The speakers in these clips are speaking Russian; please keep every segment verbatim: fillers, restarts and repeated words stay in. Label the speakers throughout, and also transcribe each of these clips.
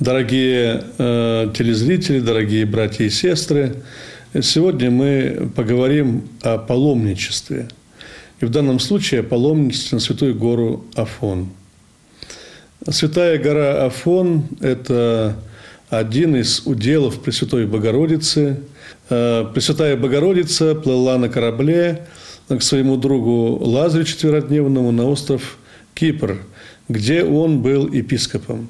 Speaker 1: Дорогие э, телезрители, дорогие братья и сестры, сегодня мы поговорим о паломничестве. И в данном случае о паломничестве на Святую гору Афон. Святая гора Афон – это один из уделов Пресвятой Богородицы. Пресвятая Богородица плыла на корабле к своему другу Лазарю четверодневному на остров Кипр, где он был епископом.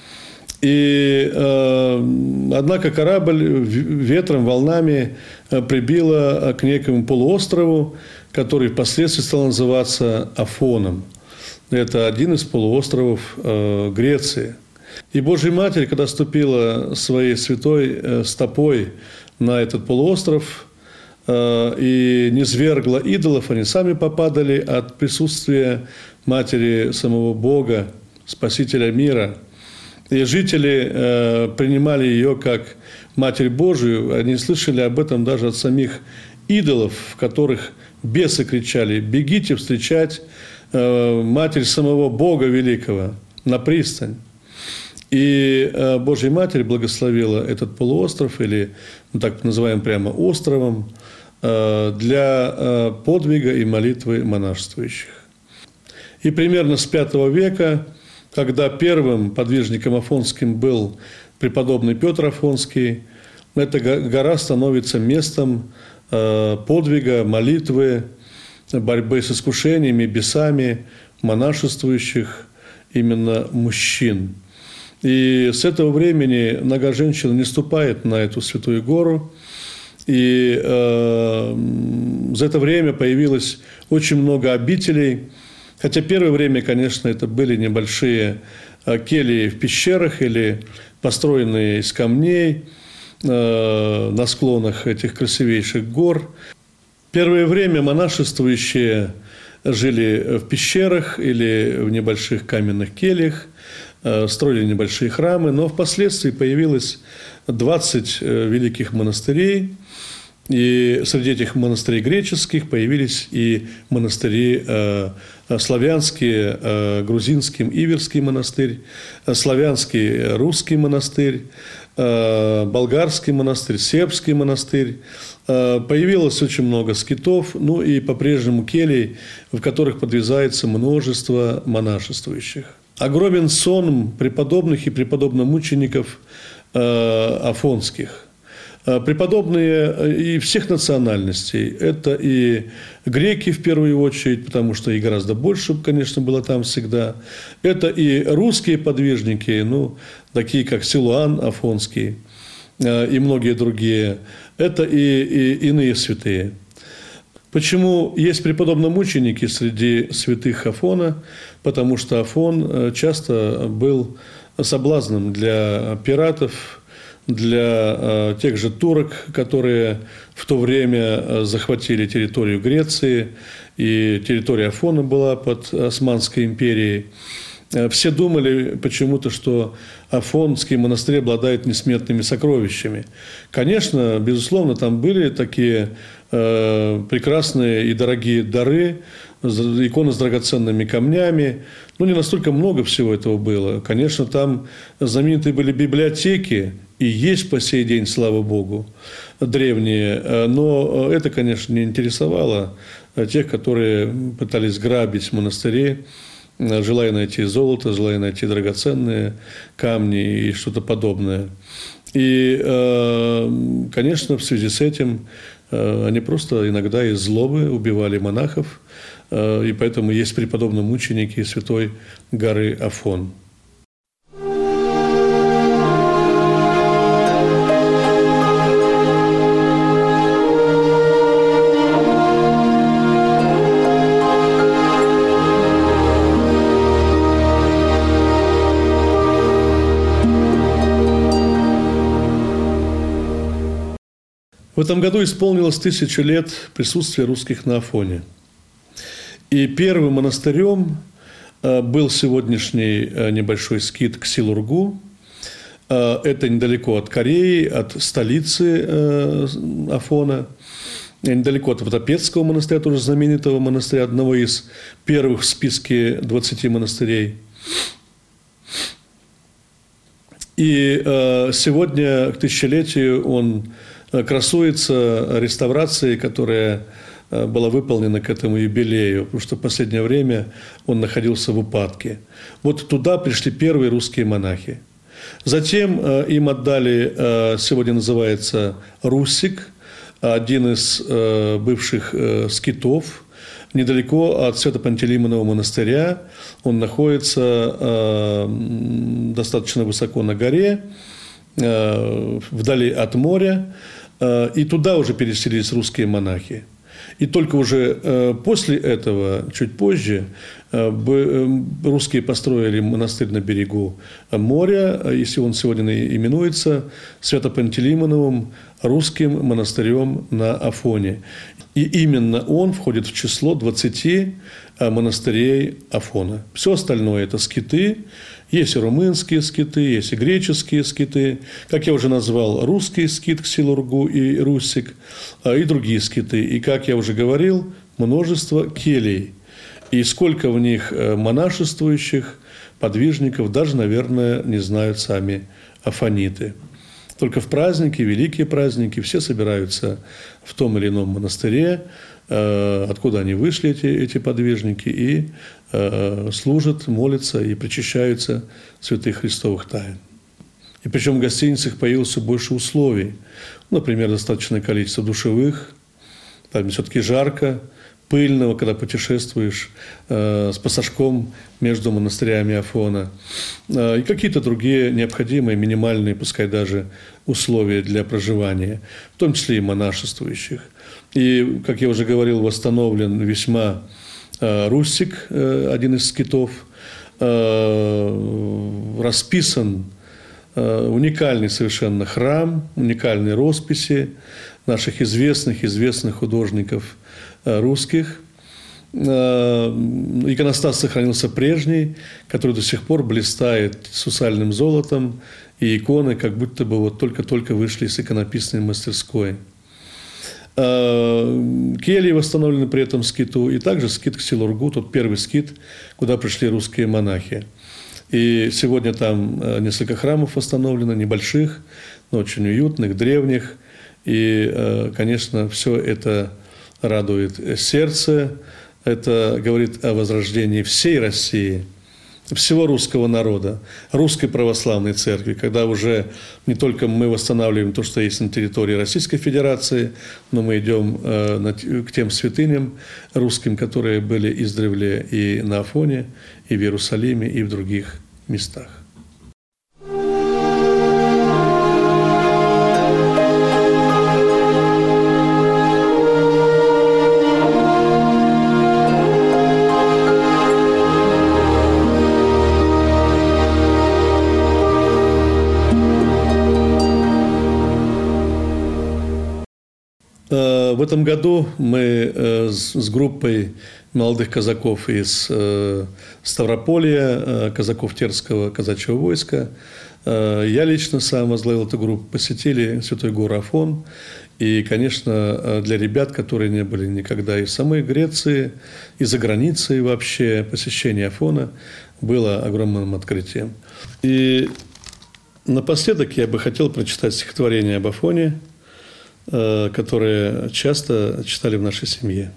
Speaker 1: И, э, однако, корабль ветром, волнами прибило к некому полуострову, который впоследствии стал называться Афоном. Это один из полуостровов э, Греции. И Божья Матерь, когда ступила своей святой э, стопой на этот полуостров э, и низвергла идолов, они сами попадали от присутствия Матери самого Бога, Спасителя мира. И жители э, принимали ее как Матерь Божию. Они слышали об этом даже от самих идолов, в которых бесы кричали: «Бегите встречать э, Матерь самого Бога Великого на пристань». И э, Божья Матерь благословила этот полуостров, или ну, так называем прямо островом, э, для э, подвига и молитвы монашествующих. И примерно с пятого века, когда первым подвижником афонским был преподобный Петр Афонский, эта гора становится местом подвига, молитвы, борьбы с искушениями, бесами монашествующих именно мужчин. И с этого времени нога женщины не ступает на эту святую гору. И э, за это время появилось очень много обителей. Хотя первое время, конечно, это были небольшие кельи в пещерах или построенные из камней э, на склонах этих красивейших гор. Первое время монашествующие жили в пещерах или в небольших каменных кельях, э, строили небольшие храмы, но впоследствии появилось двадцать великих монастырей. И среди этих монастырей греческих появились и монастыри э, славянские, э, грузинский, иверский монастырь, славянский, русский монастырь, э, болгарский монастырь, сербский монастырь. Э, появилось очень много скитов, ну и по-прежнему келий, в которых подвязается множество монашествующих. Огромен сон преподобных и преподобномучеников э, афонских. Преподобные и всех национальностей. Это и греки в первую очередь, потому что и гораздо больше, конечно, было там всегда. Это и русские подвижники, ну, такие как Силуан Афонский и многие другие. Это и, и иные святые. Почему есть преподобномученики среди святых Афона? Потому что Афон часто был соблазном для пиратов, для э, тех же турок, которые в то время э, захватили территорию Греции, и территория Афона была под Османской империей. Э, все думали почему-то, что Афонский монастырь обладает несметными сокровищами. Конечно, безусловно, там были такие э, прекрасные и дорогие дары, иконы с драгоценными камнями. Ну, не настолько много всего этого было. Конечно, там знаменитые были библиотеки, и есть по сей день, слава Богу, древние. Но это, конечно, не интересовало тех, которые пытались грабить монастыри, желая найти золото, желая найти драгоценные камни и что-то подобное. И, конечно, в связи с этим они просто иногда из злобы убивали монахов, и поэтому есть преподобномученики святой горы Афон. В этом году исполнилось тысячу лет присутствия русских на Афоне. И первым монастырем был сегодняшний небольшой скит к Силургу. Это недалеко от Кореи, от столицы Афона, недалеко от Ватопедского монастыря, тоже знаменитого монастыря, одного из первых в списке двадцати монастырей. И сегодня, к тысячелетию, он красуется реставрацией, которая была выполнена к этому юбилею, потому что в последнее время он находился в упадке. Вот туда пришли первые русские монахи. Затем им отдали, сегодня называется Руссик, один из бывших скитов, недалеко от Свято-Пантелеймонового монастыря. Он находится достаточно высоко на горе, вдали от моря, и туда уже переселились русские монахи. И только уже после этого, чуть позже, русские построили монастырь на берегу моря, если он сегодня именуется Свято-Пантелеймоновым русским монастырем на Афоне. И именно он входит в число двадцати монастырей Афона. Все остальное – это скиты. Есть и румынские скиты, есть и греческие скиты. Как я уже назвал, русский скит Ксилургу и Руссик, и другие скиты. И, как я уже говорил, множество келей. И сколько в них монашествующих, подвижников, даже, наверное, не знают сами афониты. Только в праздники, великие праздники, все собираются в том или ином монастыре, откуда они вышли, эти, эти подвижники, и служат, молятся и причащаются святых христовых тайн. И причем в гостиницах появилось все больше условий. Например, достаточное количество душевых, там все-таки жарко, пыльного, когда путешествуешь э, с пассажком между монастырями Афона, э, и какие-то другие необходимые, минимальные, пускай даже, условия для проживания, в том числе и монашествующих. И, как я уже говорил, восстановлен весьма э, Руссик, э, один из скитов, э, расписан э, уникальный совершенно храм, уникальные росписи наших известных, известных художников русских. Иконостас сохранился прежний, который до сих пор блистает сусальным золотом, и иконы как будто бы вот только-только вышли из иконописной мастерской. Кельи восстановлены при этом скиту, и также скит Ксилургу, тот первый скит, куда пришли русские монахи. И сегодня там несколько храмов восстановлено, небольших, но очень уютных, древних. И, конечно, все это радует сердце. Это говорит о возрождении всей России, всего русского народа, русской православной церкви, когда уже не только мы восстанавливаем то, что есть на территории Российской Федерации, но мы идем к тем святыням русским, которые были издревле и на Афоне, и в Иерусалиме, и в других местах. В этом году мы с группой молодых казаков из Ставрополья, казаков Терского казачьего войска, я лично сам возглавил эту группу, посетили Святой гору Афон. И, конечно, для ребят, которые не были никогда и в самой Греции, и за границей вообще, посещение Афона было огромным открытием. И напоследок я бы хотел прочитать стихотворение об Афоне, которые часто читали в нашей семье.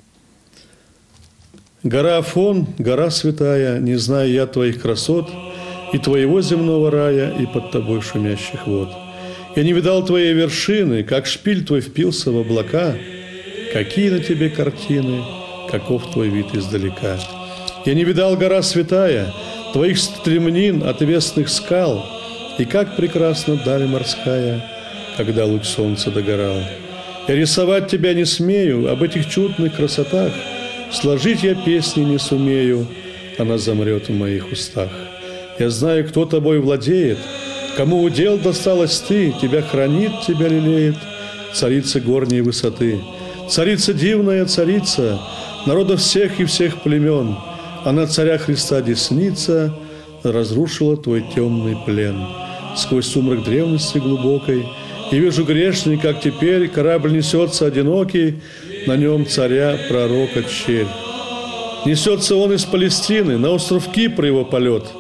Speaker 1: «Гора Афон, гора святая, не знаю я твоих красот, и твоего земного рая, и под тобой шумящих вод. Я не видал твоей вершины, как шпиль твой впился в облака, какие на тебе картины, каков твой вид издалека. Я не видал, гора святая, твоих стремнин отвесных скал, и как прекрасна даль морская, когда луч солнца догорал. Я рисовать тебя не смею, об этих чудных красотах сложить я песни не сумею, она замрет в моих устах. Я знаю, кто тобой владеет, кому удел досталась ты, тебя хранит, тебя лелеет царица горней высоты. Царица дивная, царица народов всех и всех племен, она царя Христа десница разрушила твой темный плен. Сквозь сумрак древности глубокой и вижу грешный, как теперь корабль несется одинокий, на нем царя пророка черь. Несется он из Палестины, на остров Кипра его полет.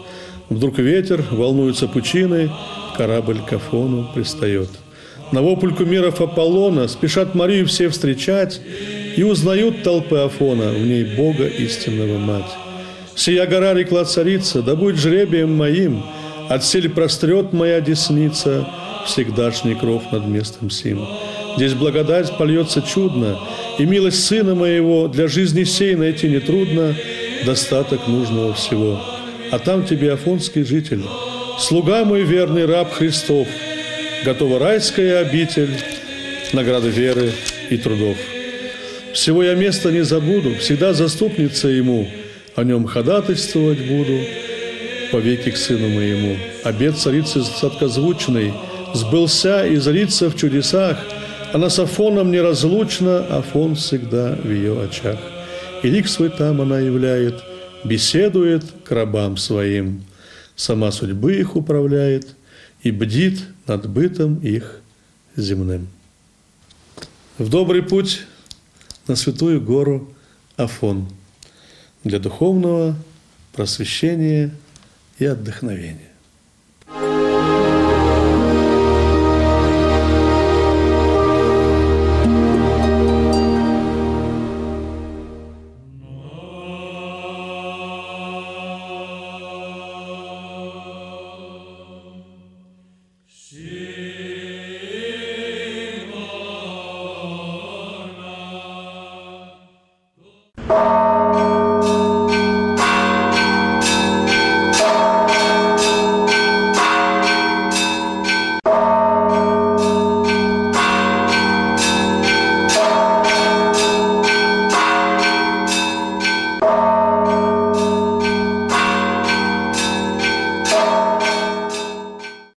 Speaker 1: Вдруг ветер, волнуются пучины, корабль к Афону пристает. На вопль кумиров Аполлона спешат Марию все встречать, и узнают толпы Афона, в ней Бога истинного мать. Сия гора рекла царица, да будет жребием моим, отсель прострет моя десница, всегдашний кров над местом сим. Здесь благодать польется чудно, и милость сына моего для жизни сей найти нетрудно, достаток нужного всего. А там тебе, афонский житель, слуга мой верный раб Христов, готова райская обитель, награда веры и трудов. Всего я места не забуду, всегда заступница ему, о нем ходатайствовать буду повеки к сыну моему. Обет царицы сладкозвучный сбылся и зрится в чудесах, она с Афоном неразлучна, Афон всегда в ее очах. И лик свой там она являет, беседует к рабам своим, сама судьбы их управляет и бдит над бытом их земным. В добрый путь на святую гору Афон для духовного просвещения и отдохновения.